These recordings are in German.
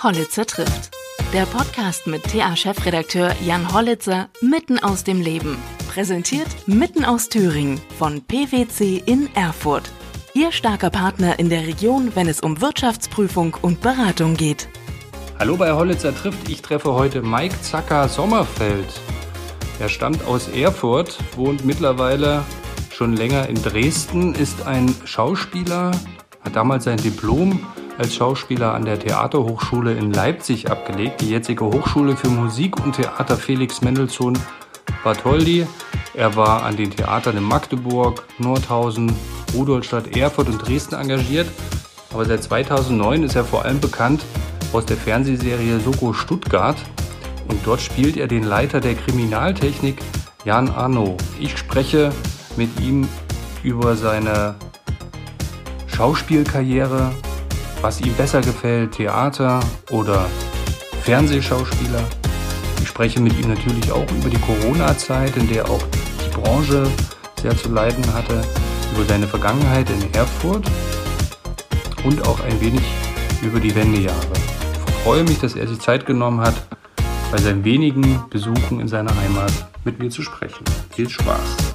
Hollitzer trifft. Der Podcast mit TA-Chefredakteur Jan Hollitzer mitten aus dem Leben. Präsentiert mitten aus Thüringen von PwC in Erfurt. Ihr starker Partner in der Region, wenn es um Wirtschaftsprüfung und Beratung geht. Hallo bei Hollitzer trifft. Ich treffe heute Mike Zacker-Sommerfeld. Er stammt aus Erfurt, wohnt mittlerweile schon länger in Dresden, ist ein Schauspieler, hat damals sein Diplom als Schauspieler an der Theaterhochschule in Leipzig abgelegt, die jetzige Hochschule für Musik und Theater Felix Mendelssohn Bartholdy. Er war an den Theatern in Magdeburg, Nordhausen, Rudolstadt, Erfurt und Dresden engagiert. Aber seit 2009 ist er vor allem bekannt aus der Fernsehserie Soko Stuttgart. Und dort spielt er den Leiter der Kriminaltechnik, Jan Arno. Ich spreche mit ihm über seine Schauspielkarriere, was ihm besser gefällt, Theater oder Fernsehschauspieler. Ich spreche mit ihm natürlich auch über die Corona-Zeit, in der auch die Branche sehr zu leiden hatte, über seine Vergangenheit in Erfurt und auch ein wenig über die Wendejahre. Ich freue mich, dass er sich Zeit genommen hat, bei seinen wenigen Besuchen in seiner Heimat mit mir zu sprechen. Viel Spaß!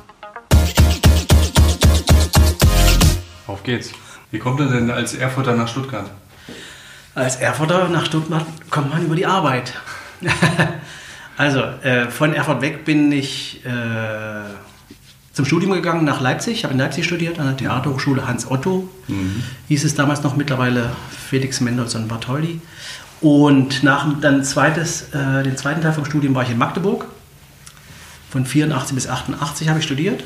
Auf geht's! Wie kommt er denn als Erfurter nach Stuttgart? Als Erfurter nach Stuttgart kommt man über die Arbeit. Also, von Erfurt weg bin ich zum Studium gegangen nach Leipzig. Ich habe in Leipzig studiert, an der Theaterhochschule Hans Otto. Hieß es damals noch, mittlerweile Felix Mendelssohn Bartholdy. Und nach den zweiten Teil vom Studium war ich in Magdeburg. Von 84 bis 88 habe ich studiert.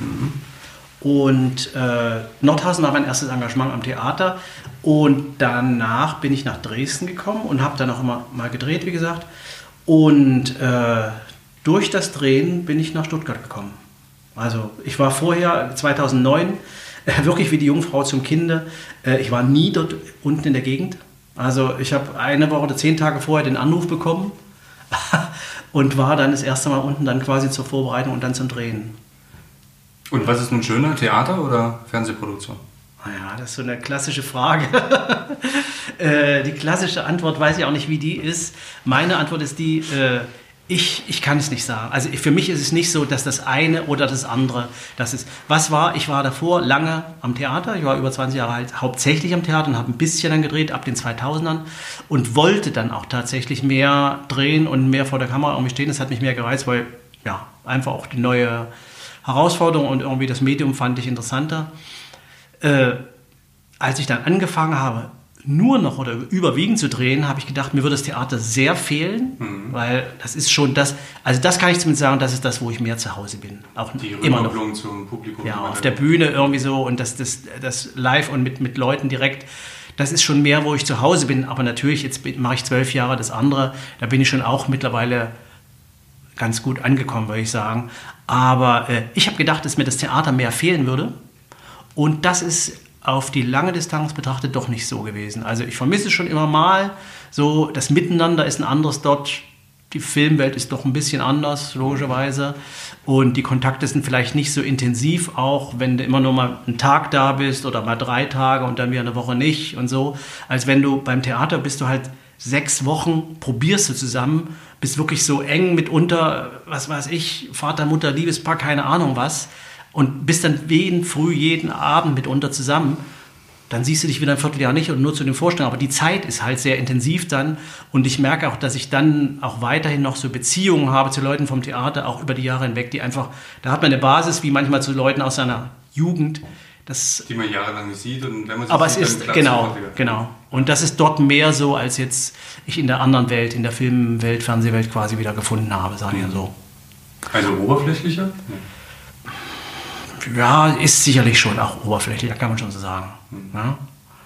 Und Nordhausen war mein erstes Engagement am Theater. Und danach bin ich nach Dresden gekommen und habe dann auch immer mal gedreht, wie gesagt. Und durch das Drehen bin ich nach Stuttgart gekommen. Also ich war vorher, 2009, wirklich wie die Jungfrau zum Kinde. Ich war nie dort unten in der Gegend. Also ich habe eine Woche oder 10 Tage vorher den Anruf bekommen und war dann das erste Mal unten dann quasi zur Vorbereitung und dann zum Drehen. Und was ist nun schöner, Theater oder Fernsehproduktion? Naja, das ist so eine klassische Frage. Die klassische Antwort weiß ich auch nicht, wie die ist. Meine Antwort ist die, ich kann es nicht sagen. Also für mich ist es nicht so, dass das eine oder das andere das ist. Ich war davor lange am Theater. Ich war über 20 Jahre alt, hauptsächlich am Theater und habe ein bisschen dann gedreht ab den 2000ern und wollte dann auch tatsächlich mehr drehen und mehr vor der Kamera irgendwie stehen. Das hat mich mehr gereizt, weil ja einfach auch die neue Herausforderung und irgendwie das Medium fand ich interessanter. Als ich dann angefangen habe, nur noch oder überwiegend zu drehen, habe ich gedacht, mir würde das Theater sehr fehlen, weil das ist schon das, also das kann ich zumindest sagen, das ist das, wo ich mehr zu Hause bin. Auch die immer noch. Zum Publikum. Ja, auf der Bühne irgendwie so und das live und mit Leuten direkt, das ist schon mehr, wo ich zu Hause bin. Aber natürlich, jetzt mache ich 12 Jahre das andere, da bin ich schon auch mittlerweile ganz gut angekommen, würde ich sagen. Aber ich habe gedacht, dass mir das Theater mehr fehlen würde. Und das ist auf die lange Distanz betrachtet doch nicht so gewesen. Also ich vermisse es schon immer mal. So, das Miteinander ist ein anderes dort. Die Filmwelt ist doch ein bisschen anders, logischerweise. Und die Kontakte sind vielleicht nicht so intensiv, auch wenn du immer nur mal einen Tag da bist oder mal 3 Tage und dann wieder eine Woche nicht und so. Als wenn du beim Theater bist du halt 6 Wochen, probierst du zusammen, bist wirklich so eng mitunter, was weiß ich, Vater, Mutter, Liebespaar, keine Ahnung was. Und bist dann jeden Abend mitunter zusammen. Dann siehst du dich wieder ein Vierteljahr nicht und nur zu den Vorstellungen. Aber die Zeit ist halt sehr intensiv dann. Und ich merke auch, dass ich dann auch weiterhin noch so Beziehungen habe zu Leuten vom Theater, auch über die Jahre hinweg, die einfach, da hat man eine Basis, wie manchmal zu Leuten aus seiner Jugend. Die man jahrelang nicht sieht und wenn man sie aber sieht, es ist, genau. Und das ist dort mehr so, als jetzt ich in der anderen Welt, in der Filmwelt, Fernsehwelt quasi wieder gefunden habe, sagen wir so. Also oberflächlicher? Ja, ist sicherlich schon auch oberflächlicher, kann man schon so sagen. Ja?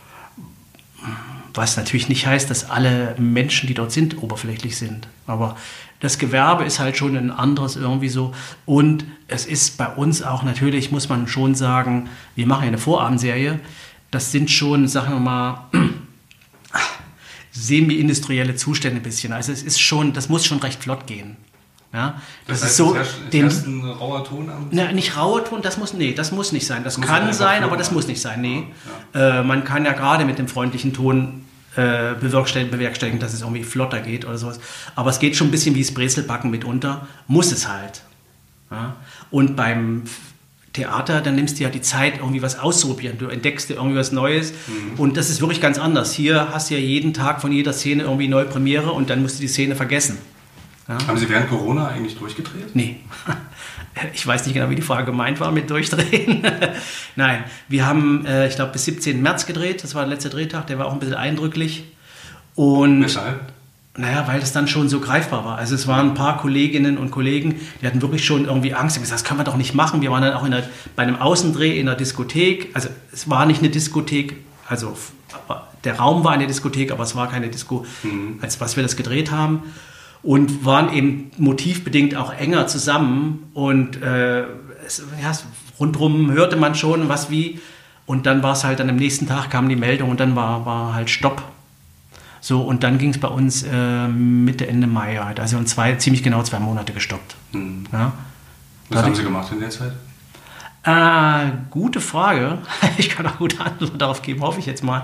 Was natürlich nicht heißt, dass alle Menschen, die dort sind, oberflächlich sind. Aber das Gewerbe ist halt schon ein anderes irgendwie so. Und es ist bei uns auch natürlich, muss man schon sagen, wir machen ja eine Vorabendserie. Das sind schon, sagen wir mal, semi-industrielle Zustände ein bisschen. Also es ist schon, das muss schon recht flott gehen. Ja, das heißt, ist so. Herrscht ein rauer Ton am nicht rauer Ton, das muss nicht sein. Das kann sein, aber das muss nicht sein. Nee. Ja. Man kann ja gerade mit dem freundlichen Ton bewerkstelligen, dass es irgendwie flotter geht oder sowas. Aber es geht schon ein bisschen wie das Brezelbacken mitunter. Muss es halt. Ja? Und beim Theater, dann nimmst du ja die Zeit, irgendwie was auszuprobieren. Du entdeckst dir irgendwie was Neues. Und das ist wirklich ganz anders. Hier hast du ja jeden Tag von jeder Szene irgendwie neue Premiere und dann musst du die Szene vergessen. Ja? Haben Sie während Corona eigentlich durchgedreht? Nee. Ich weiß nicht genau, wie die Frage gemeint war mit Durchdrehen. Nein, wir haben, ich glaube, bis 17. März gedreht. Das war der letzte Drehtag. Der war auch ein bisschen eindrücklich. Und weshalb? Naja, weil das dann schon so greifbar war. Also es waren ein paar Kolleginnen und Kollegen, die hatten wirklich schon irgendwie Angst. Die haben gesagt, das können wir doch nicht machen. Wir waren dann auch bei einem Außendreh in einer Diskothek. Also es war nicht eine Diskothek, also der Raum war eine Diskothek, aber es war keine Disco, als was wir das gedreht haben. Und waren eben motivbedingt auch enger zusammen. Und rundherum hörte man schon was wie. Und dann war es halt, dann am nächsten Tag kam die Meldung und dann war halt Stopp. So, und dann ging es bei uns Mitte, Ende Mai halt. Also ziemlich genau 2 Monate gestoppt. Ja. Was haben Sie gemacht in der Zeit? Gute Frage. Ich kann auch gute Antworten darauf geben, hoffe ich jetzt mal.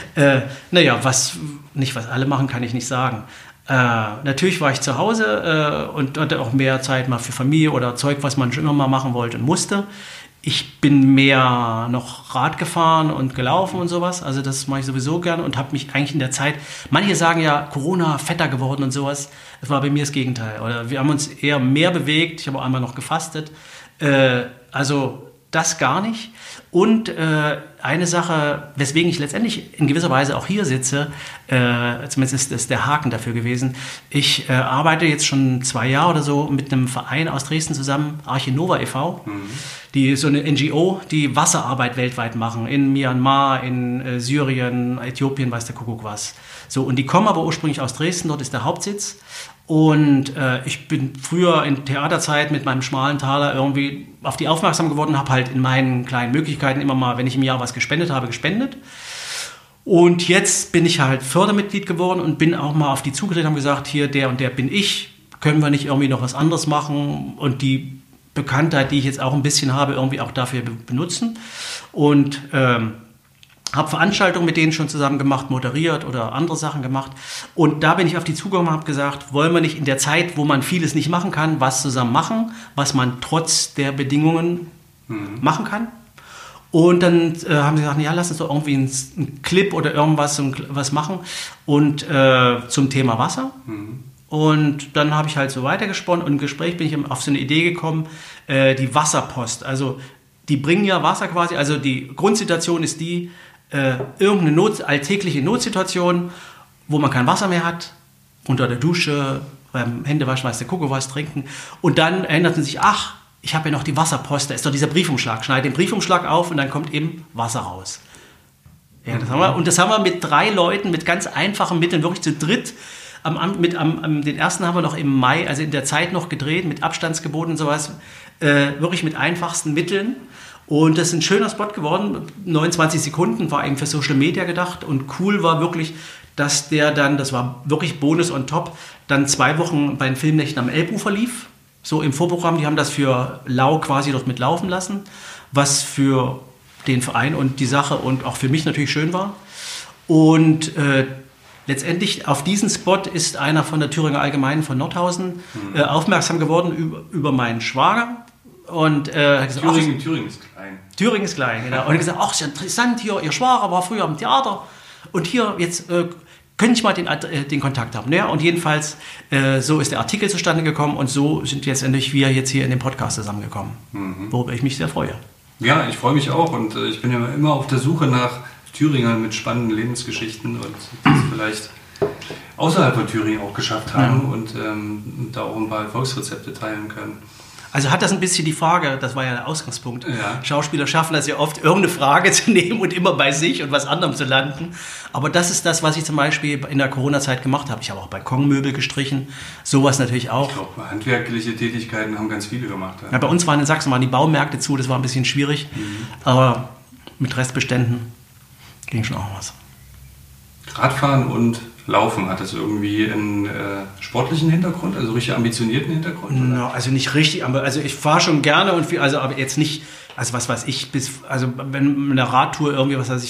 Was alle machen, kann ich nicht sagen. Natürlich war ich zu Hause und hatte auch mehr Zeit mal für Familie oder Zeug, was man schon immer mal machen wollte und musste. Ich bin mehr noch Rad gefahren und gelaufen und sowas. Also das mache ich sowieso gerne und habe mich eigentlich in der Zeit, manche sagen ja, Corona, fetter geworden und sowas. Das war bei mir das Gegenteil. Oder wir haben uns eher mehr bewegt. Ich habe auch einmal noch gefastet. Also das gar nicht. Und eine Sache, weswegen ich letztendlich in gewisser Weise auch hier sitze, zumindest ist das der Haken dafür gewesen. Ich arbeite jetzt schon 2 Jahre oder so mit einem Verein aus Dresden zusammen, Archinova e.V., die so eine NGO, die Wasserarbeit weltweit machen, in Myanmar, in Syrien, Äthiopien, weiß der Kuckuck was. So, und die kommen aber ursprünglich aus Dresden, dort ist der Hauptsitz. Und ich bin früher in Theaterzeit mit meinem schmalen Taler irgendwie auf die aufmerksam geworden, habe halt in meinen kleinen Möglichkeiten immer mal, wenn ich im Jahr was gespendet habe, gespendet. Und jetzt bin ich halt Fördermitglied geworden und bin auch mal auf die zugetreten und haben gesagt, hier, der und der bin ich, können wir nicht irgendwie noch was anderes machen und die Bekanntheit, die ich jetzt auch ein bisschen habe, irgendwie auch dafür benutzen. Und habe Veranstaltungen mit denen schon zusammen gemacht, moderiert oder andere Sachen gemacht. Und da bin ich auf die zugekommen und habe gesagt, wollen wir nicht in der Zeit, wo man vieles nicht machen kann, was zusammen machen, was man trotz der Bedingungen machen kann. Und dann haben sie gesagt, ja, lass uns doch irgendwie einen Clip oder irgendwas was machen und zum Thema Wasser. Und dann habe ich halt so weitergesponnen und im Gespräch bin ich auf so eine Idee gekommen, die Wasserpost. Also die bringen ja Wasser quasi, also die Grundsituation ist die, irgendeine alltägliche Notsituation, wo man kein Wasser mehr hat, unter der Dusche, beim Händewaschen, weiß der Kuckuck was, trinken. Und dann erinnert man sich, ach, ich habe ja noch die Wasserpost, da ist doch dieser Briefumschlag. Schneide den Briefumschlag auf und dann kommt eben Wasser raus. Ja, das haben wir mit 3 Leuten, mit ganz einfachen Mitteln, wirklich zu dritt. Den ersten haben wir noch im Mai, also in der Zeit noch gedreht, mit Abstandsgeboten und sowas, wirklich mit einfachsten Mitteln. Und das ist ein schöner Spot geworden, 29 Sekunden, war eben für Social Media gedacht und cool war wirklich, dass der dann, das war wirklich Bonus on top, dann 2 Wochen bei den Filmnächten am Elbufer lief, so im Vorprogramm, die haben das für lau quasi dort mitlaufen lassen, was für den Verein und die Sache und auch für mich natürlich schön war. Und letztendlich auf diesen Spot ist einer von der Thüringer Allgemeinen von Nordhausen aufmerksam geworden über meinen Schwager. Und gesagt, Thüringen ist klein. Thüringen ist klein, genau. Und er hat gesagt, ach, ist ja interessant hier, Ihr Schwager war früher am Theater und hier, jetzt könnte ich mal den Kontakt haben. Ja, und jedenfalls, so ist der Artikel zustande gekommen und so sind letztendlich wir jetzt hier in dem Podcast zusammengekommen, worüber ich mich sehr freue. Ja, ich freue mich auch und ich bin ja immer auf der Suche nach Thüringern mit spannenden Lebensgeschichten und die es vielleicht außerhalb von Thüringen auch geschafft haben und da auch ein paar Erfolgsrezepte teilen können. Also hat das ein bisschen die Frage, das war ja der Ausgangspunkt, Schauspieler schaffen das ja oft, irgendeine Frage zu nehmen und immer bei sich und was anderem zu landen. Aber das ist das, was ich zum Beispiel in der Corona-Zeit gemacht habe. Ich habe auch Balkonmöbel gestrichen, sowas natürlich auch. Ich glaube, handwerkliche Tätigkeiten haben ganz viele gemacht. Ja, bei uns waren in Sachsen die Baumärkte zu, das war ein bisschen schwierig, aber mit Restbeständen ging schon auch was. Radfahren und Laufen, hat das irgendwie einen sportlichen Hintergrund, also richtig ambitionierten Hintergrund? No, also nicht richtig, also ich fahre schon gerne und viel, also aber jetzt nicht, also was weiß ich, wenn eine Radtour irgendwie, was weiß ich,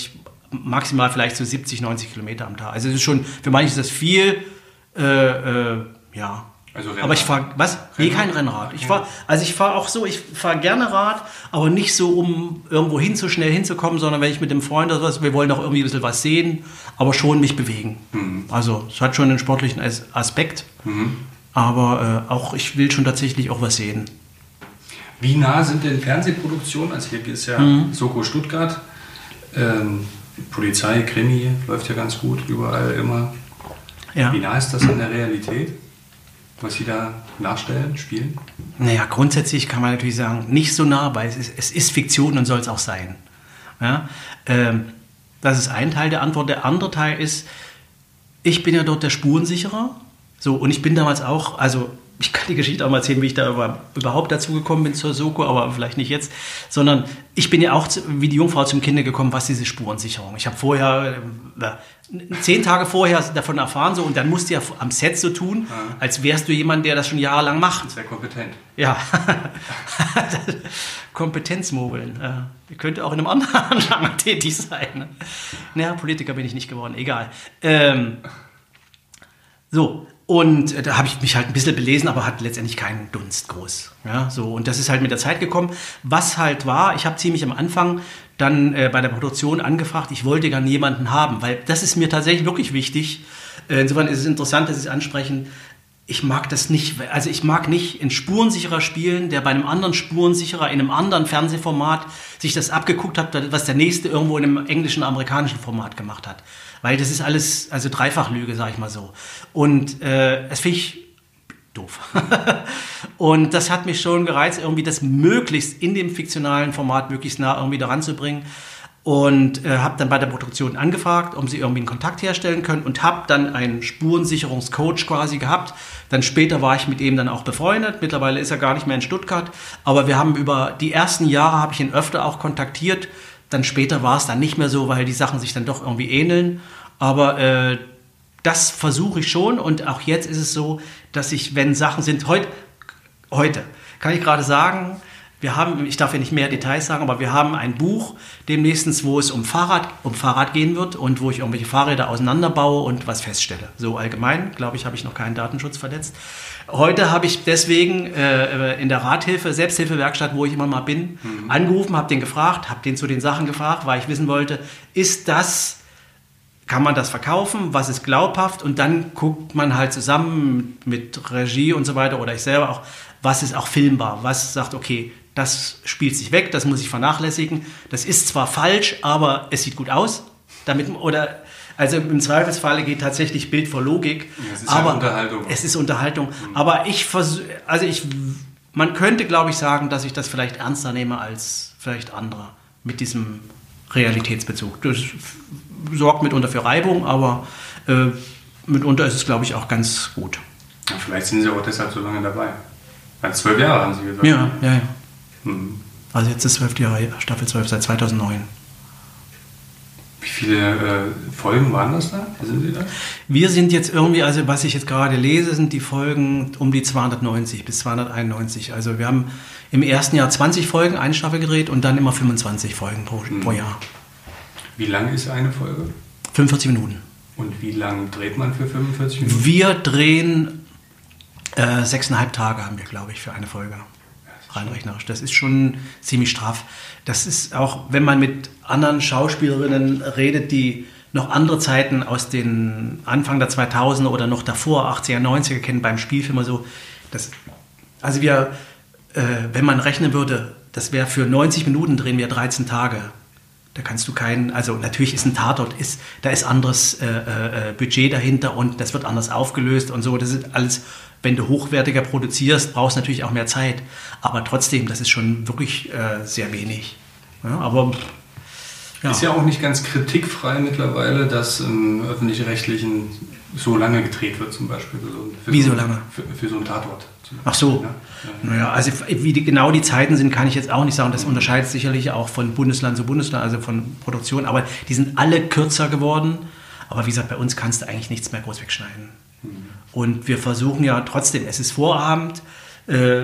maximal vielleicht so 70, 90 Kilometer am Tag. Also es ist schon, für manche ist das viel, ja. Also Rennrad. Aber ich fahre, was? Nee, kein Rennrad. Ich fahre auch so, ich fahre gerne Rad, aber nicht so, um irgendwo schnell hinzukommen, sondern wenn ich mit dem Freund oder sowas, wir wollen auch irgendwie ein bisschen was sehen, aber schon mich bewegen. Also es hat schon einen sportlichen Aspekt, aber auch ich will schon tatsächlich auch was sehen. Wie nah sind denn Fernsehproduktionen? Also hier ist ja Soko Stuttgart, Polizei, Krimi, läuft ja ganz gut, überall immer. Ja. Wie nah ist das an der Realität? Was Sie da nachstellen, spielen? Naja, grundsätzlich kann man natürlich sagen, nicht so nah, weil es ist Fiktion und soll es auch sein. Ja? Das ist ein Teil der Antwort. Der andere Teil ist, ich bin ja dort der Spurensicherer. So, und ich bin damals auch, also ich kann die Geschichte auch mal erzählen, wie ich da überhaupt dazu gekommen bin zur Soko, aber vielleicht nicht jetzt, sondern ich bin ja auch wie die Jungfrau zum Kinde gekommen, was diese Spurensicherung. Ich habe vorher, 10 Tage vorher davon erfahren so, und dann musst du ja am Set so tun, als wärst du jemand, der das schon jahrelang macht. Sehr kompetent. Ja, Kompetenzmogeln. Ich könnte auch in einem anderen Genre tätig sein. Ne? Naja, Politiker bin ich nicht geworden, egal. So. Und da habe ich mich halt ein bisschen belesen, aber hat letztendlich keinen Dunst groß. Ja, so. Und das ist halt mit der Zeit gekommen. Was halt war, ich habe ziemlich am Anfang dann bei der Produktion angefragt, ich wollte gerne jemanden haben, weil das ist mir tatsächlich wirklich wichtig. Insofern ist es interessant, dass Sie es ansprechen. Ich mag das nicht, also ich mag nicht einen Spurensicherer spielen, der bei einem anderen Spurensicherer in einem anderen Fernsehformat sich das abgeguckt hat, was der nächste irgendwo in einem englischen, amerikanischen Format gemacht hat. Weil das ist alles, also Dreifachlüge, sag ich mal so. Und das finde ich doof. Und das hat mich schon gereizt, irgendwie das möglichst in dem fiktionalen Format möglichst nah irgendwie daran zu bringen. Und habe dann bei der Produktion angefragt, ob sie irgendwie einen Kontakt herstellen können, und habe dann einen Spurensicherungscoach quasi gehabt. Dann später war ich mit ihm dann auch befreundet. Mittlerweile ist er gar nicht mehr in Stuttgart. Aber wir haben über die ersten Jahre, habe ich ihn öfter auch kontaktiert. Dann später war es dann nicht mehr so, weil die Sachen sich dann doch irgendwie ähneln. Aber das versuche ich schon. Und auch jetzt ist es so, dass ich, wenn Sachen sind, heute kann ich gerade sagen, wir haben, ich darf ja nicht mehr Details sagen, aber wir haben ein Buch demnächst, wo es um Fahrrad gehen wird und wo ich irgendwelche Fahrräder auseinanderbaue und was feststelle. So allgemein, glaube ich, habe ich noch keinen Datenschutz verletzt. Heute habe ich deswegen in der Selbsthilfewerkstatt, wo ich immer mal bin, angerufen, habe den gefragt, habe den zu den Sachen gefragt, weil ich wissen wollte, kann man das verkaufen, was ist glaubhaft, und dann guckt man halt zusammen mit Regie und so weiter oder ich selber auch, was ist auch filmbar, was sagt, okay, das spielt sich weg, das muss ich vernachlässigen, das ist zwar falsch, aber es sieht gut aus, also im Zweifelsfalle geht tatsächlich Bild vor Logik, ja, es ist aber Unterhaltung. Es ist Unterhaltung, aber man könnte, glaube ich, sagen, dass ich das vielleicht ernster nehme als vielleicht andere mit diesem Realitätsbezug. Das sorgt mitunter für Reibung, aber mitunter ist es, glaube ich, auch ganz gut. Ja, vielleicht sind Sie auch deshalb so lange dabei. 12 Jahre haben Sie gesagt. Ja. Also jetzt ist 12 Jahre, Staffel 12 seit 2009. Wie viele Folgen waren das da? Wie sind Sie da? Wir sind jetzt irgendwie, also was ich jetzt gerade lese, sind die Folgen um die 290 bis 291. Also wir haben im ersten Jahr 20 Folgen, eine Staffel gedreht, und dann immer 25 Folgen pro Jahr. Wie lang ist eine Folge? 45 Minuten. Und wie lang dreht man für 45 Minuten? Wir drehen 6,5 Tage haben wir, glaube ich, für eine Folge. Rein rechnerisch. Das ist schon ziemlich straff. Das ist auch, wenn man mit anderen Schauspielerinnen redet, die noch andere Zeiten aus den Anfang der 2000er oder noch davor, 80er, 90er kennen, beim Spielfilm oder so. Also wenn man rechnen würde, das wäre für 90 Minuten drehen wir 13 Tage. Da kannst du also natürlich ist ein Tatort, da ist anderes Budget dahinter und das wird anders aufgelöst und so. Das ist alles, wenn du hochwertiger produzierst, brauchst du natürlich auch mehr Zeit. Aber trotzdem, das ist schon wirklich sehr wenig. Ja, aber ja. Ist ja auch nicht ganz kritikfrei mittlerweile, dass im Öffentlich-Rechtlichen so lange gedreht wird zum Beispiel. Wie so lange? Für so einen Tatort. Ach so. Ja. Naja, also wie genau die Zeiten sind, kann ich jetzt auch nicht sagen. Das unterscheidet sicherlich auch von Bundesland zu Bundesland, also von Produktion. Aber die sind alle kürzer geworden. Aber wie gesagt, bei uns kannst du eigentlich nichts mehr groß wegschneiden. Und wir versuchen ja trotzdem, es ist Vorabend,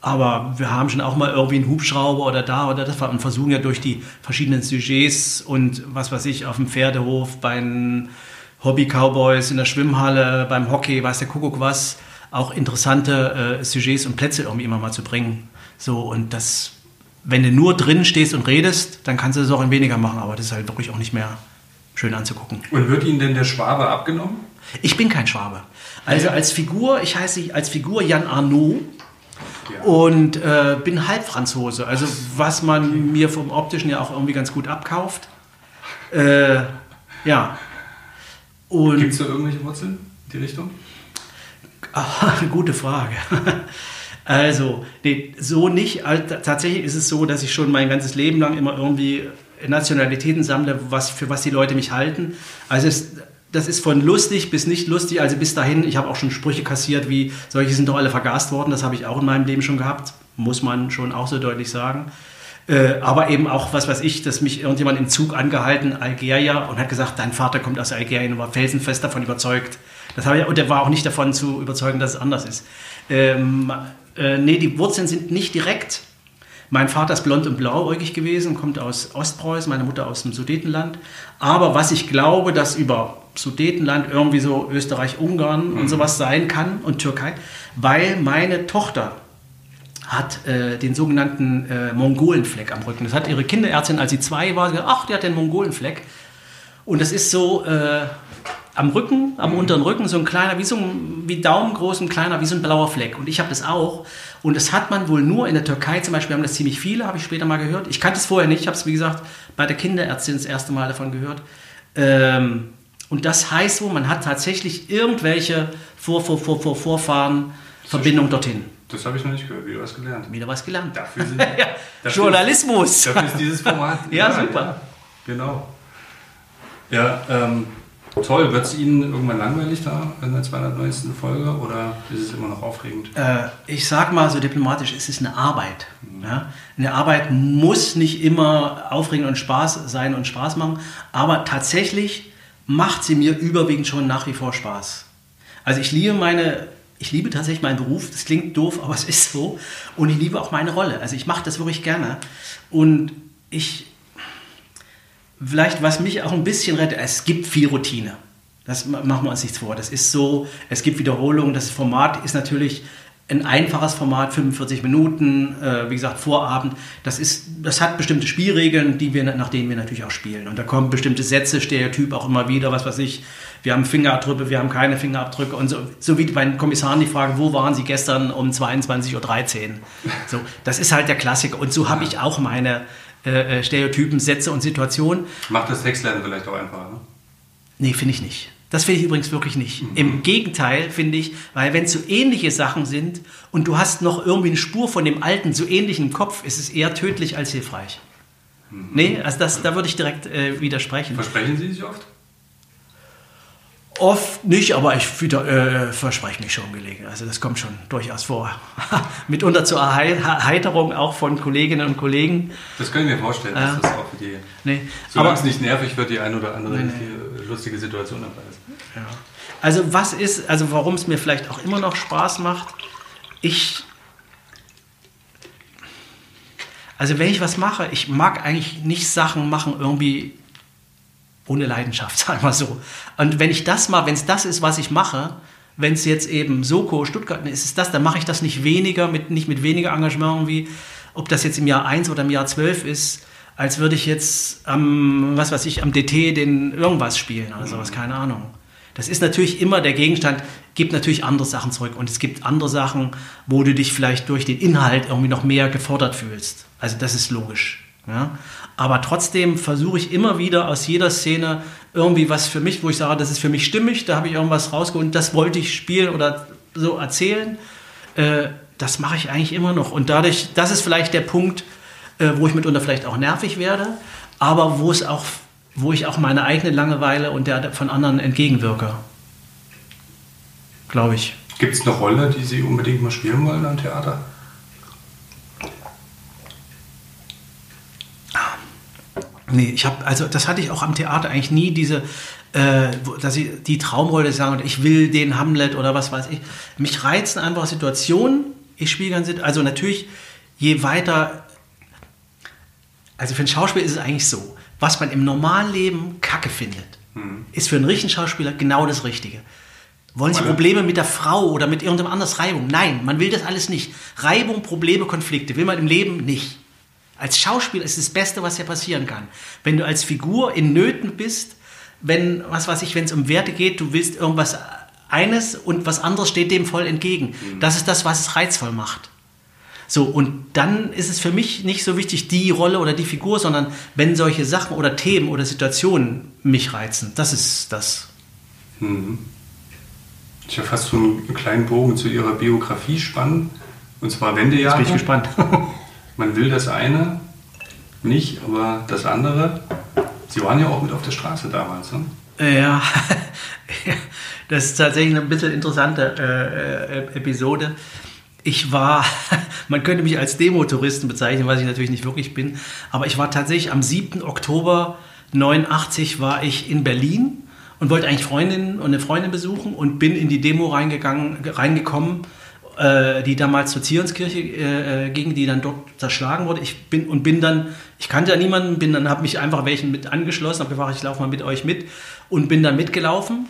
Aber wir haben schon auch mal irgendwie einen Hubschrauber oder das und versuchen ja durch die verschiedenen Sujets und was weiß ich, auf dem Pferdehof, bei den Hobby-Cowboys, in der Schwimmhalle, beim Hockey, weiß der Kuckuck was, auch interessante Sujets und Plätze irgendwie immer mal zu bringen. So, und das, wenn du nur drin stehst und redest, dann kannst du das auch in weniger machen, aber das ist halt wirklich auch nicht mehr schön anzugucken. Und wird Ihnen denn der Schwabe abgenommen? Ich bin kein Schwabe. Also als Figur, ich heiße als Figur Jan Arnaud. Ja. Und bin Halbfranzose, also was man mir vom Optischen ja auch irgendwie ganz gut abkauft. Ja. Gibt es da irgendwelche Wurzeln in die Richtung? Eine gute Frage. Also, nee, so nicht. Tatsächlich ist es so, dass ich schon mein ganzes Leben lang immer irgendwie Nationalitäten sammle, für was die Leute mich halten. Also das ist von lustig bis nicht lustig, also bis dahin, ich habe auch schon Sprüche kassiert, wie solche sind doch alle vergast worden, das habe ich auch in meinem Leben schon gehabt, muss man schon auch so deutlich sagen. Aber eben auch, was weiß ich, dass mich irgendjemand im Zug angehalten, Algerier, und hat gesagt, dein Vater kommt aus Algerien und war felsenfest davon überzeugt. Und er war auch nicht davon zu überzeugen, dass es anders ist. Nee, die Wurzeln sind nicht direkt. Mein Vater ist blond und blauäugig gewesen, kommt aus Ostpreußen, meine Mutter aus dem Sudetenland. Aber was ich glaube, dass über Sudetenland irgendwie so Österreich-Ungarn und sowas sein kann und Türkei, weil meine Tochter hat den sogenannten Mongolenfleck am Rücken. Das hat ihre Kinderärztin, als sie 2 war, gesagt, ach, die hat den Mongolenfleck. Und das ist so am Rücken, am unteren Rücken, so ein kleiner, wie daumengroß, ein kleiner, wie so ein blauer Fleck. Und ich habe das auch. Und das hat man wohl nur in der Türkei zum Beispiel, haben das ziemlich viele, habe ich später mal gehört. Ich kannte es vorher nicht, ich habe es, wie gesagt, bei der Kinderärztin das erste Mal davon gehört. Und das heißt so, man hat tatsächlich irgendwelche Vorfahren, Verbindung dorthin. Das habe ich noch nicht gehört. Wieder was gelernt. Wieder was gelernt. Dafür sind, ja, Journalismus. Dafür ist dieses Format. Ja, super. Ja, genau. Ja, toll. Wird es Ihnen irgendwann langweilig da in der 290. Folge oder ist es immer noch aufregend? Ich sag mal so diplomatisch, es ist eine Arbeit. Ja? Eine Arbeit muss nicht immer aufregend und Spaß sein und Spaß machen, aber tatsächlich macht sie mir überwiegend schon nach wie vor Spaß. Also ich liebe tatsächlich meinen Beruf, das klingt doof, aber es ist so. Und ich liebe auch meine Rolle. Also ich mache das wirklich gerne. Und vielleicht, was mich auch ein bisschen rettet, es gibt viel Routine. Das machen wir uns nichts vor. Das ist so, es gibt Wiederholungen. Das Format ist natürlich ein einfaches Format, 45 Minuten, wie gesagt, Vorabend. Das hat bestimmte Spielregeln, nach denen wir natürlich auch spielen. Und da kommen bestimmte Sätze, Stereotyp auch immer wieder, was weiß ich. Wir haben Fingerabdrücke, wir haben keine Fingerabdrücke. Und so wie bei den Kommissaren die Frage, wo waren Sie gestern um 22.13 Uhr? So, das ist halt der Klassiker. Und so habe ich auch meine Stereotypen, Sätze und Situationen. Macht das Textlernen vielleicht auch einfacher, ne? Nee, finde ich nicht. Das finde ich übrigens wirklich nicht. Im Gegenteil, finde ich, weil wenn es so ähnliche Sachen sind und du hast noch irgendwie eine Spur von dem Alten so ähnlich im Kopf, ist es eher tödlich als hilfreich. Nee, also da würde ich direkt widersprechen. Versprechen Sie sich oft? Oft nicht, aber ich verspreche mich schon gelegentlich. Also das kommt schon durchaus vor. Mitunter zur Erheiterung auch von Kolleginnen und Kollegen. Das kann ich mir vorstellen, dass das auch für die... Nee, solange es nicht nervig wird, die eine oder andere lustige Situation dabei ist. Ja. Also warum es mir vielleicht auch immer noch Spaß macht, also wenn ich was mache, ich mag eigentlich nicht Sachen machen irgendwie ohne Leidenschaft, sagen wir so. Und wenn es das ist, was ich mache, wenn es jetzt eben Soko Stuttgart ist, ist das, dann mache ich das nicht mit weniger Engagement, wie ob das jetzt im Jahr 1 oder im Jahr 12 ist, als würde ich jetzt am DT den irgendwas spielen oder sowas, keine Ahnung. Das ist natürlich immer der Gegenstand, gibt natürlich andere Sachen zurück und es gibt andere Sachen, wo du dich vielleicht durch den Inhalt irgendwie noch mehr gefordert fühlst. Also das ist logisch. Ja? Aber trotzdem versuche ich immer wieder aus jeder Szene irgendwie was für mich, wo ich sage, das ist für mich stimmig, da habe ich irgendwas rausgeholt und das wollte ich spielen oder so erzählen. Das mache ich eigentlich immer noch. Und dadurch, das ist vielleicht der Punkt, wo ich mitunter vielleicht auch nervig werde, aber wo ich auch meine eigene Langeweile und der von anderen entgegenwirke. Glaube ich. Gibt es eine Rolle, die Sie unbedingt mal spielen wollen am Theater? Nee, das hatte ich auch am Theater eigentlich nie, dass ich die Traumrolle sagen, ich will den Hamlet oder was weiß ich. Mich reizen einfach Situationen, Ich spiele ganz, also natürlich, je weiter, also für einen Schauspieler ist es eigentlich so, was man im normalen Leben Kacke findet, ist für einen richtigen Schauspieler genau das Richtige. Wollen Sie Probleme mit der Frau oder mit irgendeinem anderes Reibung? Nein, man will das alles nicht. Reibung, Probleme, Konflikte will man im Leben nicht. Als Schauspieler ist das Beste, was dir passieren kann. Wenn du als Figur in Nöten bist, wenn es um Werte geht, du willst irgendwas eines und was anderes steht dem voll entgegen. Das ist das, was es reizvoll macht. So, und dann ist es für mich nicht so wichtig, die Rolle oder die Figur, sondern wenn solche Sachen oder Themen oder Situationen mich reizen. Das ist das. Ich habe fast so einen kleinen Bogen zu Ihrer Biografie spannen. Und zwar Wendejahre. Jetzt bin ich gespannt. Man will das eine nicht, aber das andere. Sie waren ja auch mit auf der Straße damals, ne? Ja, das ist tatsächlich eine bisschen interessante Episode. Man könnte mich als Demo-Touristen bezeichnen, was ich natürlich nicht wirklich bin, aber ich war tatsächlich am 7. Oktober 89 war ich in Berlin und wollte eigentlich eine Freundin besuchen und bin in die Demo reingekommen, die damals zur Zionskirche ging, die dann dort zerschlagen wurde. Ich kannte ja niemanden, habe mich einfach welchen mit angeschlossen, habe gefragt, ich laufe mal mit euch mit und bin dann mitgelaufen,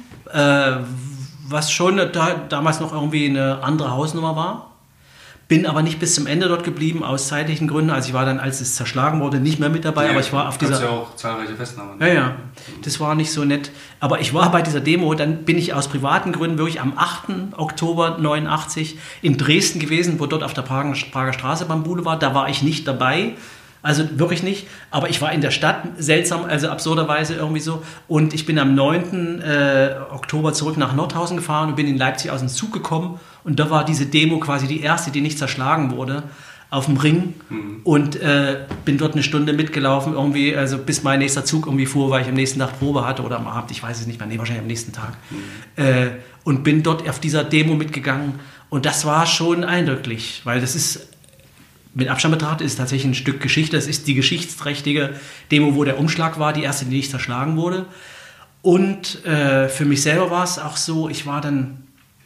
was schon damals noch irgendwie eine andere Hausnummer war. Bin aber nicht bis zum Ende dort geblieben, aus zeitlichen Gründen. Also ich war dann, als es zerschlagen wurde, nicht mehr mit dabei. Ja, aber ich war auf dieser... ja auch zahlreiche Festnahmen. Ja, das war nicht so nett. Aber ich war bei dieser Demo, dann bin ich aus privaten Gründen wirklich am 8. Oktober 89 in Dresden gewesen, wo dort auf der Prager Straße beim Boulevard, da war ich nicht dabei. Also wirklich nicht, aber ich war in der Stadt, seltsam, also absurderweise irgendwie so. Und ich bin am 9. Oktober zurück nach Nordhausen gefahren und bin in Leipzig aus dem Zug gekommen. Und da war diese Demo quasi die erste, die nicht zerschlagen wurde, auf dem Ring. Und bin dort eine Stunde mitgelaufen, irgendwie, also bis mein nächster Zug irgendwie fuhr, weil ich am nächsten Tag Probe hatte oder am Abend, ich weiß es nicht mehr, nee, wahrscheinlich am nächsten Tag. Und bin dort auf dieser Demo mitgegangen. Und das war schon eindrücklich, weil das ist... Mit Abstand betrachtet ist es tatsächlich ein Stück Geschichte. Das ist die geschichtsträchtige Demo, wo der Umschlag war, die erste, die nicht zerschlagen wurde. Und für mich selber war es auch so, ich war dann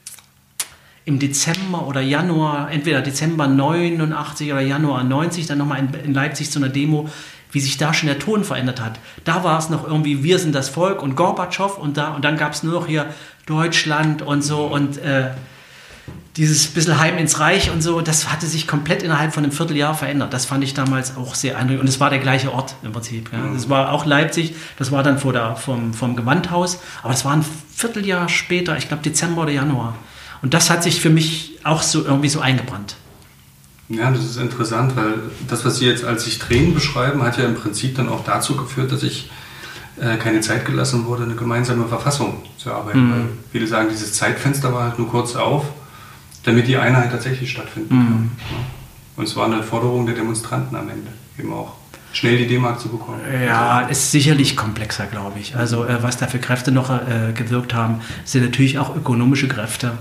im Dezember oder Januar, entweder Dezember 89 oder Januar 90, dann nochmal in Leipzig zu einer Demo, wie sich da schon der Ton verändert hat. Da war es noch irgendwie, wir sind das Volk und Gorbatschow und dann gab es nur noch hier Deutschland und so und dieses bisschen Heim ins Reich und so, das hatte sich komplett innerhalb von einem Vierteljahr verändert. Das fand ich damals auch sehr eindrücklich. Und es war der gleiche Ort im Prinzip. Ja. Das war auch Leipzig, das war dann vom Gewandhaus, aber das war ein Vierteljahr später, ich glaube Dezember oder Januar. Und das hat sich für mich auch so irgendwie so eingebrannt. Ja, das ist interessant, weil das, was Sie jetzt als sich Tränen beschreiben, hat ja im Prinzip dann auch dazu geführt, dass ich keine Zeit gelassen wurde, eine gemeinsame Verfassung zu erarbeiten. Weil viele sagen, dieses Zeitfenster war halt nur kurz auf, damit die Einheit tatsächlich stattfinden kann. Und es war eine Forderung der Demonstranten am Ende, eben auch schnell die D-Mark zu bekommen. Ja, ist sicherlich komplexer, glaube ich. Also was da für Kräfte noch gewirkt haben, sind natürlich auch ökonomische Kräfte,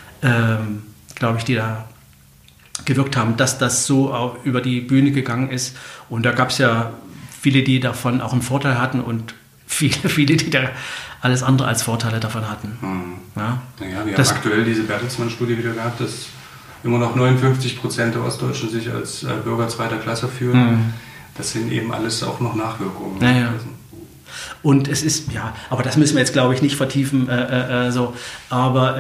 glaube ich, die da gewirkt haben, dass das so auch über die Bühne gegangen ist. Und da gab es ja viele, die davon auch einen Vorteil hatten und viele, die da alles andere als Vorteile davon hatten. Ja? Naja, wir haben aktuell diese Bertelsmann-Studie wieder gehabt, dass immer noch 59% der Ostdeutschen sich als Bürger zweiter Klasse fühlen. Das sind eben alles auch noch Nachwirkungen. Ja. Und es ist, ja, aber das müssen wir jetzt, glaube ich, nicht vertiefen. Aber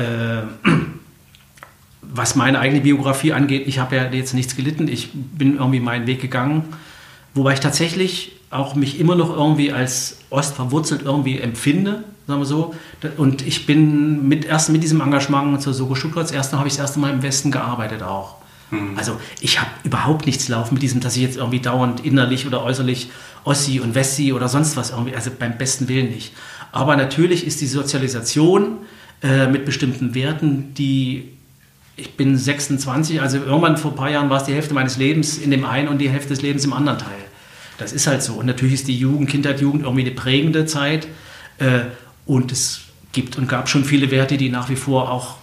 was meine eigene Biografie angeht, ich habe ja jetzt nichts gelitten. Ich bin irgendwie meinen Weg gegangen, wobei ich tatsächlich auch mich immer noch irgendwie als ostverwurzelt irgendwie empfinde, sagen wir so. Und ich bin erst mit diesem Engagement zur Soko Stuttgart, habe ich das erste Mal im Westen gearbeitet auch. Also ich habe überhaupt nichts laufen mit diesem, dass ich jetzt irgendwie dauernd innerlich oder äußerlich Ossi und Wessi oder sonst was irgendwie, also beim besten Willen nicht. Aber natürlich ist die Sozialisation mit bestimmten Werten, ich bin 26, also irgendwann vor ein paar Jahren war es die Hälfte meines Lebens in dem einen und die Hälfte des Lebens im anderen Teil. Das ist halt so. Und natürlich ist die Kindheit, Jugend irgendwie eine prägende Zeit. Und es gibt und gab schon viele Werte, die nach wie vor auch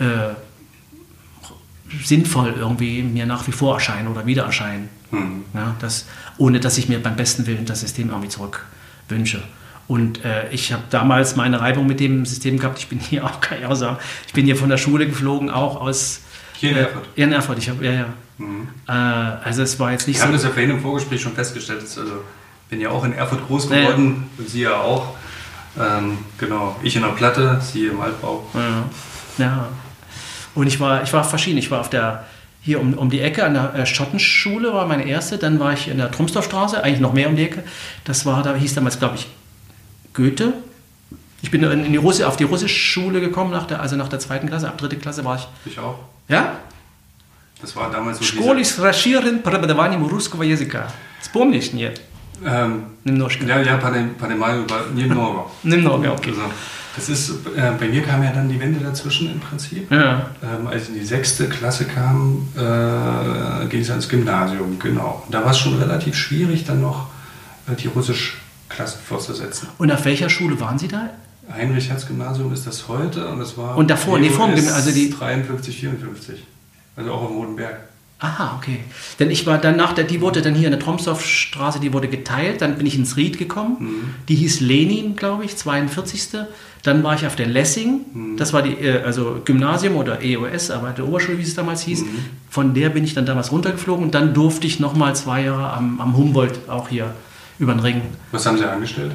sinnvoll irgendwie mir nach wie vor erscheinen oder wieder erscheinen. Ja, ohne dass ich mir beim besten Willen das System irgendwie zurück wünsche. Und ich habe damals meine Reibung mit dem System gehabt. Ich bin hier auch, kann ich auch sagen, ich bin hier von der Schule geflogen, auch aus Hier in Erfurt? In Erfurt, ja. Also es war jetzt nicht Wir haben das ja vorhin im Vorgespräch schon festgestellt. Also bin ja auch in Erfurt groß geworden und Sie ja auch. Genau, ich in der Platte, Sie im Altbau. Ja. Und ich war verschieden. Ich war hier um die Ecke an der Schottenschule, war meine erste. Dann war ich in der Trumsdorfstraße, eigentlich noch mehr um die Ecke. Hieß damals, glaube ich, Goethe. Ich bin auf die russische Schule gekommen, nach der 2. Klasse. Ab 3. Klasse war ich. Ich auch. Ja? Das war damals so Школе с расширенным преподаванием русского языка. Вспомнишь, нет? Немножко. Ja, Panemal немного. Немного, okay. Also, das ist, bei mir kam ja dann die Wende dazwischen im Prinzip. Ja. Als ich in die 6. Klasse kam, ging es ans Gymnasium, genau. Und da war es schon relativ schwierig, dann noch die Russisch-Klassen fortzusetzen. Und auf welcher Schule waren Sie da? Heinrich-Hertz-Gymnasium ist das heute und das war... Und davor, vor dem Gymnasium, also die... 53, 54. Also auch auf dem Rotenberg. Aha, okay. Denn ich war dann die wurde dann hier in der Tromsdorfstraße, die wurde geteilt, dann bin ich ins Ried gekommen. Die hieß Lenin, glaube ich, 42. Dann war ich auf der Lessing, das war also Gymnasium oder EOS, aber der Oberschule, wie es damals hieß. Von der bin ich dann damals runtergeflogen und dann durfte ich nochmal 2 Jahre am Humboldt auch hier über den Ring. Was haben Sie angestellt?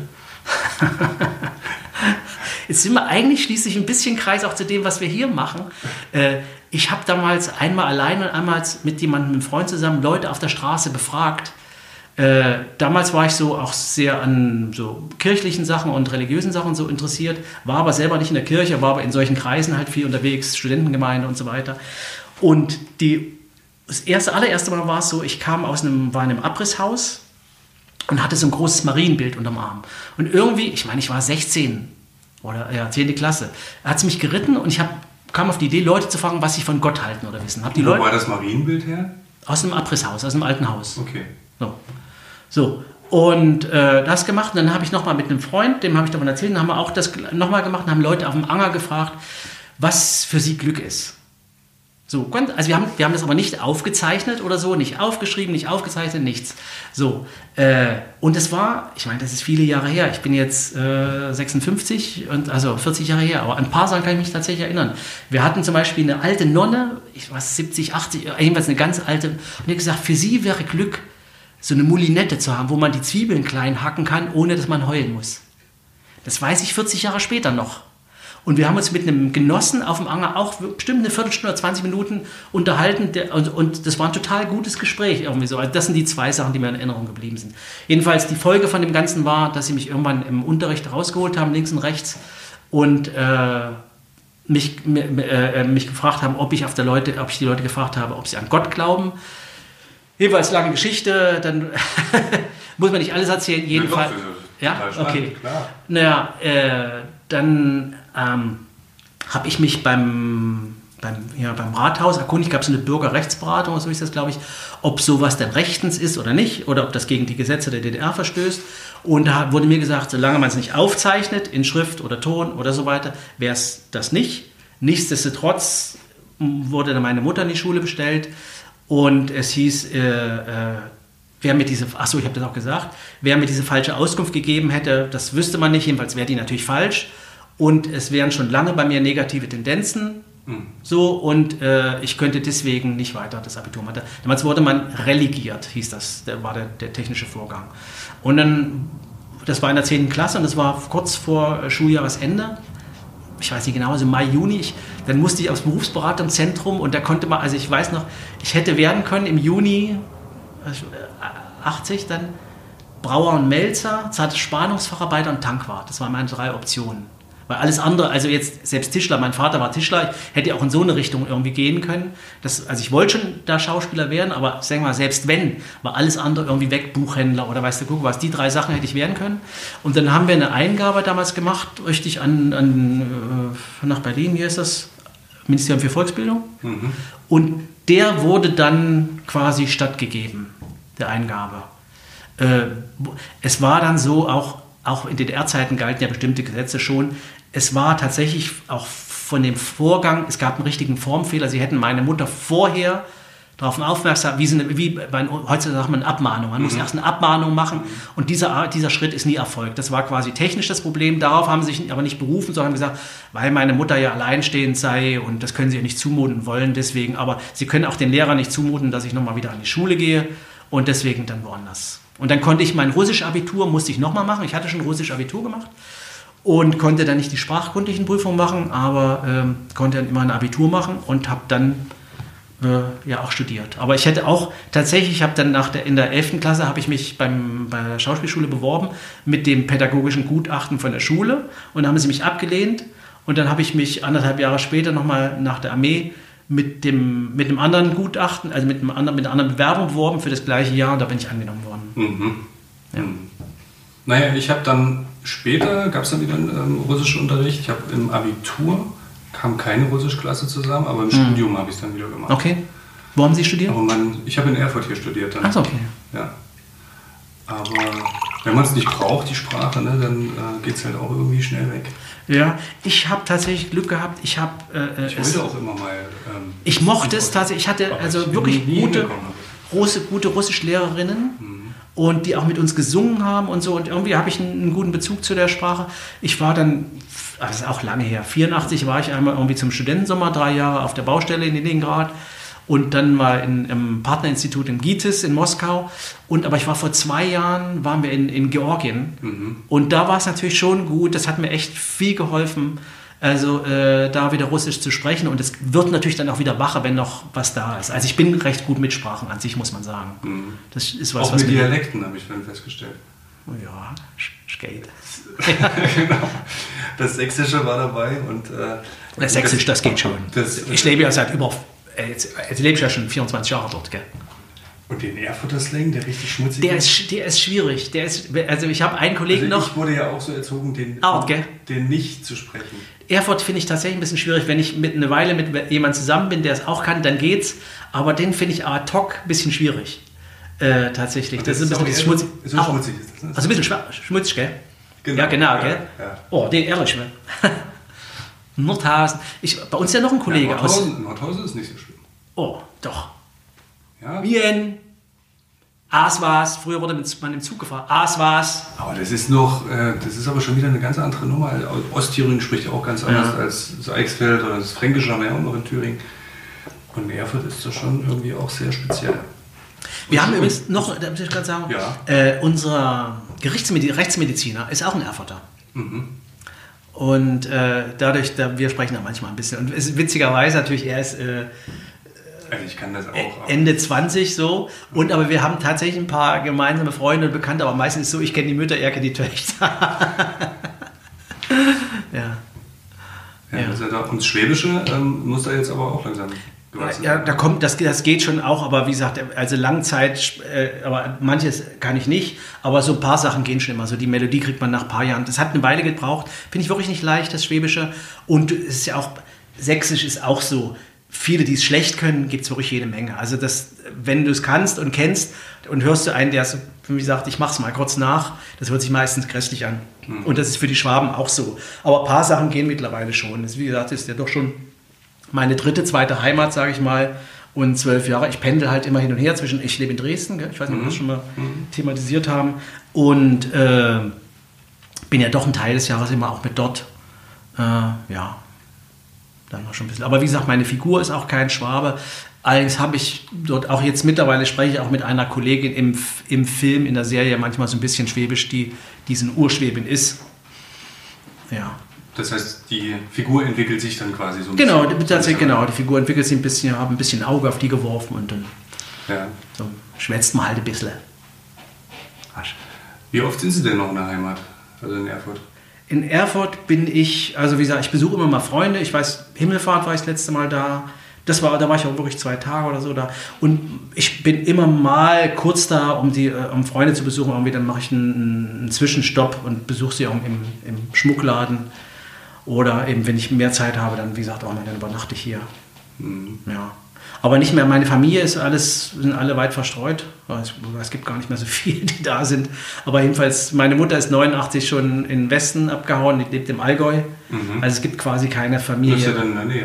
Jetzt sind wir eigentlich schließlich ein bisschen Kreis auch zu dem, was wir hier machen. Ich habe damals einmal alleine und einmal mit einem Freund zusammen Leute auf der Straße befragt. Damals war ich so auch sehr an so kirchlichen Sachen und religiösen Sachen so interessiert, war aber selber nicht in der Kirche, war aber in solchen Kreisen halt viel unterwegs, Studentengemeinde und so weiter. Und das allererste Mal war es so, ich war in einem Abrisshaus und hatte so ein großes Marienbild unterm Arm. Und irgendwie, ich war 16 oder 10. Klasse, hat es mich geritten und ich kam auf die Idee, Leute zu fragen, was sie von Gott halten oder wissen. Wo war das Marienbild her? Aus einem Abrisshaus, aus einem alten Haus. Okay. So. Und das gemacht. Und dann habe ich nochmal mit einem Freund, dem habe ich davon erzählt, dann haben wir auch das nochmal gemacht und haben Leute auf dem Anger gefragt, was für sie Glück ist. So, also wir haben das aber nicht aufgezeichnet oder so, nicht aufgeschrieben, nicht aufgezeichnet, nichts. So, und es war, das ist viele Jahre her, ich bin jetzt 56, also 40 Jahre her, aber an ein paar Sachen kann ich mich tatsächlich erinnern. Wir hatten zum Beispiel eine alte Nonne, 70, 80, jedenfalls eine ganz alte, und die hat gesagt, für sie wäre Glück, so eine Moulinette zu haben, wo man die Zwiebeln klein hacken kann, ohne dass man heulen muss. Das weiß ich 40 Jahre später noch. Und wir haben uns mit einem Genossen auf dem Anger auch bestimmt eine Viertelstunde oder 20 Minuten unterhalten und das war ein total gutes Gespräch irgendwie so. Also das sind die 2 Sachen, die mir in Erinnerung geblieben sind. Jedenfalls die Folge von dem Ganzen war, dass sie mich irgendwann im Unterricht rausgeholt haben, links und rechts, und mich gefragt haben, ob ich die Leute gefragt habe, ob sie an Gott glauben. Jedenfalls lange Geschichte, dann muss man nicht alles erzählen, jedenfalls. Ja, okay. Klar. Naja, dann habe ich mich beim Rathaus erkundigt, gab es eine Bürgerrechtsberatung, so ist das, glaube ich, ob sowas denn rechtens ist oder nicht, oder ob das gegen die Gesetze der DDR verstößt. Und da wurde mir gesagt, solange man es nicht aufzeichnet, in Schrift oder Ton oder so weiter, wäre es das nicht. Nichtsdestotrotz wurde dann meine Mutter in die Schule bestellt und es hieß, wer mir diese falsche Auskunft gegeben hätte, das wüsste man nicht, jedenfalls wäre die natürlich falsch. Und es wären schon lange bei mir negative Tendenzen, so, und ich könnte deswegen nicht weiter das Abitur machen. Damals wurde man religiert, hieß das, war der technische Vorgang. Und dann, das war in der 10. Klasse und das war kurz vor Schuljahresende, ich weiß nicht genau, also Mai, Juni, dann musste ich aufs Berufsberatungszentrum und da konnte man, also ich weiß noch, ich hätte werden können im Juni 80 dann Brauer und Melzer, Spannungsfacharbeiter und Tankwart. Das waren meine 3 Optionen. Weil alles andere, also jetzt selbst Tischler, mein Vater war Tischler, ich hätte auch in so eine Richtung irgendwie gehen können. Also ich wollte schon da Schauspieler werden, aber sag mal, selbst wenn, war alles andere irgendwie weg, Buchhändler oder weißt du, guck was, die 3 Sachen hätte ich werden können. Und dann haben wir eine Eingabe damals gemacht, richtig nach Berlin, hier ist das Ministerium für Volksbildung. Und der wurde dann quasi stattgegeben, der Eingabe. Es war dann so, auch in DDR-Zeiten galten ja bestimmte Gesetze schon. Es war tatsächlich auch von dem Vorgang, es gab einen richtigen Formfehler. Sie hätten meine Mutter vorher darauf aufmerksam, heutzutage sagt man Abmahnung. Man muss erst eine Abmahnung machen und dieser Schritt ist nie erfolgt. Das war quasi technisch das Problem. Darauf haben sie sich aber nicht berufen, sondern haben gesagt, weil meine Mutter ja alleinstehend sei und das können sie ihr nicht zumuten wollen, deswegen. Aber sie können auch den Lehrern nicht zumuten, dass ich nochmal wieder an die Schule gehe und deswegen dann woanders. Und dann konnte ich mein Russisch-Abitur, musste ich nochmal machen. Ich hatte schon Russisch-Abitur gemacht und konnte dann nicht die sprachkundlichen Prüfungen machen, aber konnte dann immer ein Abitur machen und habe dann auch studiert. Aber ich hätte auch tatsächlich, ich habe dann in der 11. Klasse habe ich mich bei der Schauspielschule beworben mit dem pädagogischen Gutachten von der Schule und dann haben sie mich abgelehnt und dann habe ich mich 1,5 Jahre später nochmal nach der Armee mit einem anderen Gutachten, also mit einer anderen Bewerbung beworben für das gleiche Jahr und da bin ich angenommen worden. Mhm. Ja. Naja, ich habe dann später, gab es dann wieder einen russischen Unterricht, ich habe im Abitur kam keine Russischklasse zusammen, aber im Studium habe ich es dann wieder gemacht. Okay. Wo haben Sie studiert? Aber ich habe in Erfurt hier studiert dann. Ach so, okay. Ja. Aber wenn man es nicht braucht, die Sprache, ne, dann geht es halt auch irgendwie schnell weg. Ja, ich habe tatsächlich Glück gehabt. Ich wollte auch immer mal... ich mochte es tatsächlich. Ich hatte also wirklich gute Russischlehrerinnen. Und die auch mit uns gesungen haben und so. Und irgendwie habe ich einen guten Bezug zu der Sprache. Ich war dann, das ist auch lange her, 1984 war ich einmal irgendwie zum Studentensommer 3 Jahre auf der Baustelle in Leningrad und dann mal im Partnerinstitut in GITIS in Moskau. Aber ich war vor 2 Jahren, waren wir in Georgien. Und da war es natürlich schon gut, das hat mir echt viel geholfen, also da wieder Russisch zu sprechen. Und es wird natürlich dann auch wieder wacher, wenn noch was da ist. Also ich bin recht gut mit Sprachen an sich, muss man sagen. Das ist was, auch mit Dialekten habe ich dann festgestellt. Ja, geht. Genau. Das Sächsische war dabei. Und, das Sächsisch, das geht schon. Ich lebe ja jetzt lebe ich ja schon 24 Jahre dort, gell? Und den Erfurter Slang, der richtig schmutzig ist? Der ist schwierig. Also ich habe einen Kollegen noch... Ich wurde ja auch so erzogen, den nicht zu sprechen. Erfurt finde ich tatsächlich ein bisschen schwierig. Wenn ich eine Weile mit jemandem zusammen bin, der es auch kann, dann geht's. Aber den finde ich ad hoc ein bisschen schwierig. Tatsächlich. Das ist ein bisschen schmutzig. So schmutzig ist das, ne? Also ein bisschen schmutzig, gell? Genau. Ja, genau, gell? Ja. Oh, den ehrlich, ne? Nordhausen. Bei uns ist ja noch ein Kollege aus... Nordhausen ist nicht so schlimm. Oh, doch. Ja. Wien. Aswas. Früher wurde man im Zug gefahren. Aswas. Aber das ist aber schon wieder eine ganz andere Nummer. Ostthüringen spricht ja auch ganz anders als das Eichsfeld oder das Fränkische haben wir ja auch noch in Thüringen. Und Erfurt ist das schon irgendwie auch sehr speziell. Wir haben übrigens noch, da muss ich gerade sagen, unser Rechtsmediziner ist auch ein Erfurter. Und wir sprechen da manchmal ein bisschen. Und es ist witzigerweise natürlich, er ist ich kann das auch. Ende 20 so. Aber wir haben tatsächlich ein paar gemeinsame Freunde und Bekannte, aber meistens ist es so, ich kenne die Mütter, er kennt die Töchter. Ja. Also und das Schwäbische muss da jetzt aber auch langsam gewachsen werden. Ja, das geht schon auch, aber wie gesagt, also Langzeit, aber manches kann ich nicht, aber so ein paar Sachen gehen schon immer. So die Melodie kriegt man nach ein paar Jahren. Das hat eine Weile gebraucht. Finde ich wirklich nicht leicht, das Schwäbische. Und es ist ja auch, Sächsisch ist auch so. Viele, die es schlecht können, gibt es wirklich jede Menge. Also wenn du es kannst und kennst und hörst du einen, der so, wie sagt, ich mach's mal kurz nach, das hört sich meistens grässlich an. Und das ist für die Schwaben auch so. Aber ein paar Sachen gehen mittlerweile schon. Das, wie gesagt, ist ja doch schon meine zweite Heimat, sage ich mal. Und 12 Jahre. Ich pendel halt immer hin und her ich lebe in Dresden, gell? Ich weiß nicht, ob wir das schon mal thematisiert haben. Und bin ja doch einen Teil des Jahres immer auch mit dort. Dann noch schon ein bisschen. Aber wie gesagt, meine Figur ist auch kein Schwabe. Allerdings habe ich dort auch jetzt mittlerweile spreche ich auch mit einer Kollegin im Film, in der Serie manchmal so ein bisschen Schwäbisch, die diesen Urschwäbin ist. Ja. Das heißt, die Figur entwickelt sich dann quasi so ein bisschen? Genau, die Figur entwickelt sich ein bisschen, habe ein bisschen Auge auf die geworfen und dann so schwätzt man halt ein bisschen. Wie oft sind Sie denn noch in der Heimat, also in Erfurt? In Erfurt bin ich, also wie gesagt, ich besuche immer mal Freunde. Ich weiß, Himmelfahrt war ich das letzte Mal da. Da war ich auch wirklich 2 Tage oder so da. Und ich bin immer mal kurz da, um Freunde zu besuchen. Irgendwie dann mache ich einen Zwischenstopp und besuche sie auch im Schmuckladen. Oder eben, wenn ich mehr Zeit habe, dann, wie gesagt, dann übernachte ich hier. Ja. Aber nicht mehr, meine Familie sind alle weit verstreut. Es gibt gar nicht mehr so viele, die da sind. Aber jedenfalls, meine Mutter ist 89 schon in den Westen abgehauen, die lebt im Allgäu. Also es gibt quasi keine Familie. Das ist ja dann in der Nähe, ne?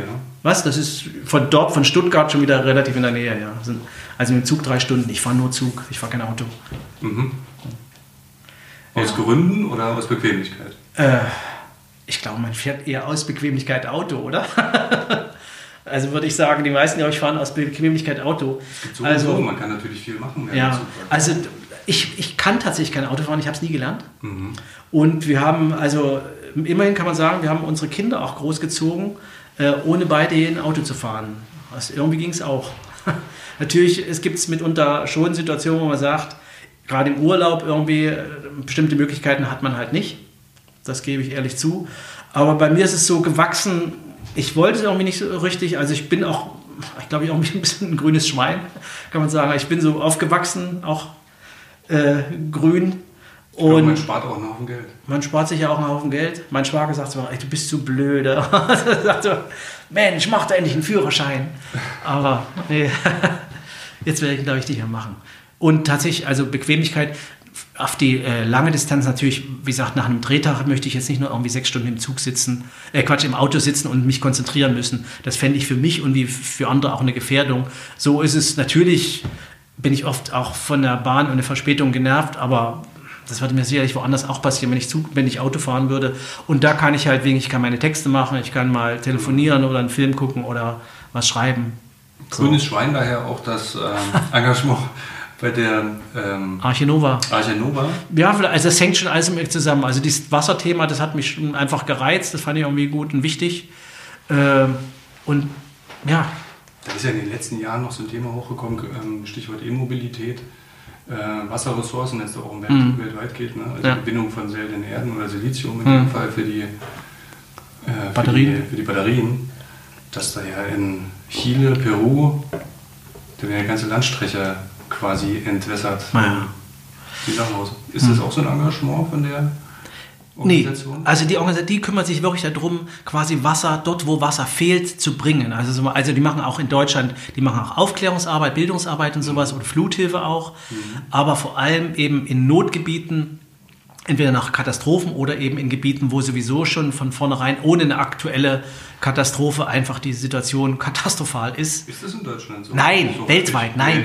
Was? Das ist von Stuttgart schon wieder relativ in der Nähe, ja. Also mit dem Zug 3 Stunden. Ich fahre nur Zug, ich fahre kein Auto. Mhm. Aus Gründen oder aus Bequemlichkeit? Ich glaube, man fährt eher aus Bequemlichkeit Auto, oder? Also würde ich sagen, die meisten, die fahren aus Bequemlichkeit Auto. Es gibt so, man kann natürlich viel machen. Ja, also ich kann tatsächlich kein Auto fahren, ich habe es nie gelernt. Mhm. Und wir haben, also immerhin kann man sagen, wir haben unsere Kinder auch großgezogen, ohne beide ein Auto zu fahren. Also irgendwie ging es auch. Natürlich, es gibt mitunter schon Situationen, wo man sagt, gerade im Urlaub irgendwie, bestimmte Möglichkeiten hat man halt nicht. Das gebe ich ehrlich zu. Aber bei mir ist es so gewachsen, ich wollte es irgendwie nicht so richtig, also ich bin auch, ich glaube, ein bisschen ein grünes Schwein, kann man sagen. Ich bin so aufgewachsen, auch grün. Und man spart auch einen Haufen Geld. Man spart sich ja auch einen Haufen Geld. Mein Schwager sagt so, ey, du bist zu blöde. Er sagt so, Mensch, mach da endlich einen Führerschein. Aber nee, jetzt werde ich, glaube ich, nicht mehr machen. Und tatsächlich, also Bequemlichkeit auf die lange Distanz natürlich, wie gesagt, nach einem Drehtag möchte ich jetzt nicht nur irgendwie 6 Stunden im Zug sitzen, im Auto sitzen und mich konzentrieren müssen. Das fände ich für mich und wie für andere auch eine Gefährdung. So ist es natürlich, bin ich oft auch von der Bahn und der Verspätung genervt, aber das würde mir sicherlich woanders auch passieren, wenn ich Auto fahren würde. Und da kann ich halt ich kann meine Texte machen, ich kann mal telefonieren oder einen Film gucken oder was schreiben. Grünes Schwein daher auch das Engagement bei der Arche Nova. Ja, also das hängt schon alles mit zusammen. Also dieses Wasserthema, das hat mich schon einfach gereizt, das fand ich irgendwie gut und wichtig. Und ja. Da ist ja in den letzten Jahren noch so ein Thema hochgekommen, Stichwort E-Mobilität. Wasserressourcen, wenn es auch weltweit geht, ne? Also Gewinnung von seltenen Erden oder Silizium in dem Fall für die Batterien, dass da ja in Chile, Peru, da werden ja ganze Landstriche quasi entwässert. Ist das auch so ein Engagement von der Organisation? Nee, also die Organisation, die kümmert sich wirklich darum, quasi Wasser, dort wo Wasser fehlt, zu bringen. Also die machen auch in Deutschland, die machen auch Aufklärungsarbeit, Bildungsarbeit und sowas und Fluthilfe auch, aber vor allem eben in Notgebieten, entweder nach Katastrophen oder eben in Gebieten, wo sowieso schon von vornherein ohne eine aktuelle Katastrophe einfach die Situation katastrophal ist. Ist das in Deutschland so? Nein, so weltweit, nein,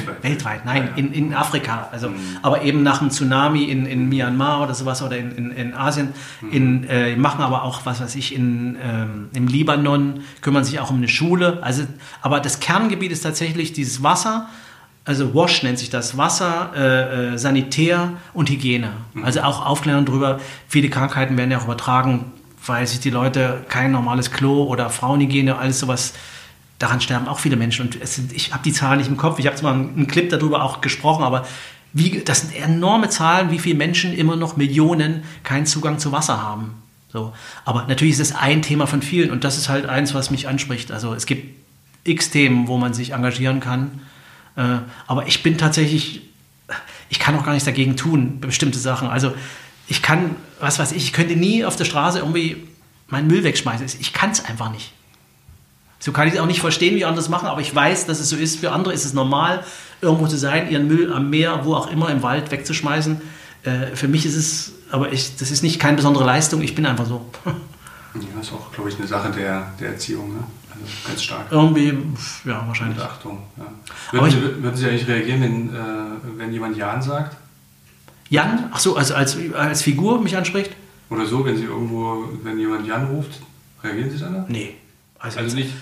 in Afrika. Also, aber eben nach einem Tsunami in Myanmar oder sowas oder in Asien, machen aber auch, was weiß ich, im Libanon, kümmern sich auch um eine Schule. Also, aber das Kerngebiet ist tatsächlich dieses Wasser. Also WASH nennt sich das, Wasser, Sanitär und Hygiene. Also auch Aufklärung darüber, viele Krankheiten werden ja auch übertragen, weil sich die Leute kein normales Klo oder Frauenhygiene, alles sowas, daran sterben auch viele Menschen. Und ich habe die Zahlen nicht im Kopf, ich habe zwar einen Clip darüber auch gesprochen, aber das sind enorme Zahlen, wie viele Menschen immer noch Millionen keinen Zugang zu Wasser haben. So. Aber natürlich ist das ein Thema von vielen und das ist halt eins, was mich anspricht. Also es gibt x Themen, wo man sich engagieren kann. Aber ich bin tatsächlich, ich kann auch gar nichts dagegen tun, bestimmte Sachen. Also ich kann, ich könnte nie auf der Straße irgendwie meinen Müll wegschmeißen. Ich kann es einfach nicht. So kann ich es auch nicht verstehen, wie andere es machen, aber ich weiß, dass es so ist. Für andere ist es normal, irgendwo zu sein, ihren Müll am Meer, wo auch immer, im Wald wegzuschmeißen. Für mich ist es, das ist nicht keine besondere Leistung, ich bin einfach so. Ja, das ist auch, glaube ich, eine Sache der Erziehung, ne? Also ganz stark. Irgendwie, ja, wahrscheinlich. Mit Achtung, ja. Würden Sie eigentlich reagieren, wenn jemand Jan sagt? Jan? Ach so, also als Figur mich anspricht? Oder so, wenn jemand Jan ruft, reagieren Sie dann? Nee. Also nicht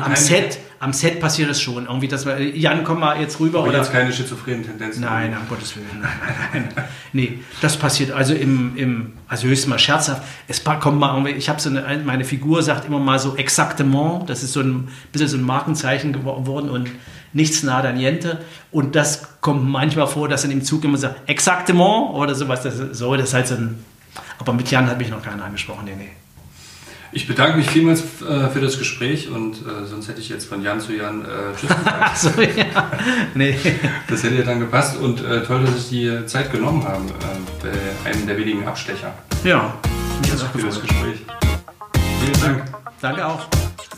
am Set passiert es schon. Irgendwie, dass wir, Jan, komm mal jetzt rüber. Aber jetzt keine schizophrenen Tendenzen. Nein, um Gottes Willen. Nein. Nee, das passiert also also höchstens mal scherzhaft. Es kommt mal irgendwie, ich habe meine Figur sagt immer mal so exactement, das ist so ein bisschen so ein Markenzeichen geworden und nichts nada niente. Und das kommt manchmal vor, dass in dem Zug immer sagt, exactement oder sowas. Das ist halt so ein, aber mit Jan hat mich noch keiner angesprochen, nee. Ich bedanke mich vielmals für das Gespräch und sonst hätte ich jetzt von Jan zu Jan Tschüss gesagt. So, ja. Nee. Das hätte ja dann gepasst und toll, dass Sie die Zeit genommen haben bei einem der wenigen Abstecher. Ja, mich hat es auch für das Gespräch. Vielen Dank. Danke auch.